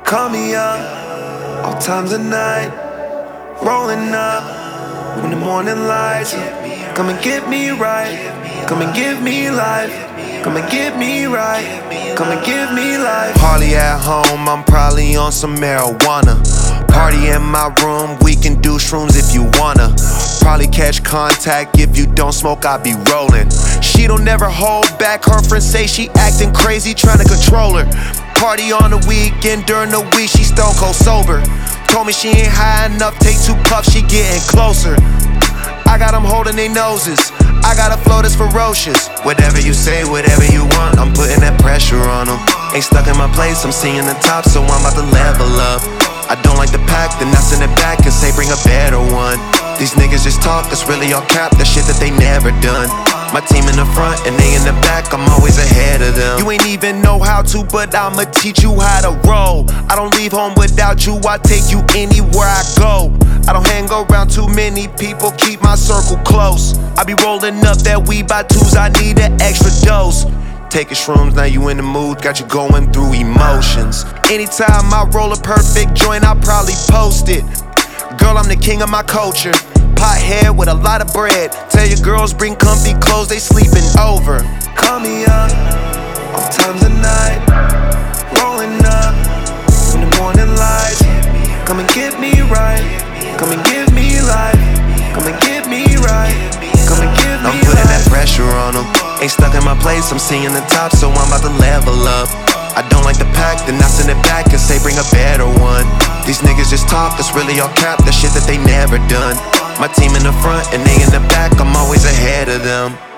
Call me up, all times of night. Rolling up, when the morning lights. Come and get me right, come and give me life. Come and get me right, come and give me life. Party at home, I'm probably on some marijuana. Party in my room, we can do shrooms if you wanna. Probably catch contact, if you don't smoke, I be rolling. She don't never hold back, her friends say she acting crazy, trying to control her. Party on the weekend, during the week she stone cold sober. Told me she ain't high enough, take 2 puffs, she getting closer. I got them holding their noses, I got a flow that's ferocious. Whatever you say, whatever you want, I'm putting that pressure on them. Ain't stuck in my place, I'm seeing the top, so I'm about to level up. I don't like the pack, then I send it back and say bring a better one. These niggas just talk, it's really all cap, that shit that they never done. My team in the front and they in the back, I'm always ahead of them. You ain't even know how to, but I'ma teach you how to roll. I don't leave home without you, I take you anywhere I go. I don't hang around too many people, keep my circle close. I be rolling up that weed by 2s, I need an extra dose. Taking shrooms, now you in the mood, got you going through emotions. Anytime I roll a perfect joint, I'll probably post it. Girl, I'm the king of my culture. Pothead with a lot of bread. Tell your girls bring comfy clothes, they sleeping over. Call me up, all times of night. Rolling up, when the morning lights. Come and get me right, come and give me life. Come and get me right, come and give me life. I'm putting that pressure on them. Ain't stuck in my place, I'm seeing the top, so I'm about to level up. I don't like the pack, then I send it back and say bring a better one. These niggas just talk, it's really all cap, that shit that they never done. My team in the front and they in the back, I'm always ahead of them.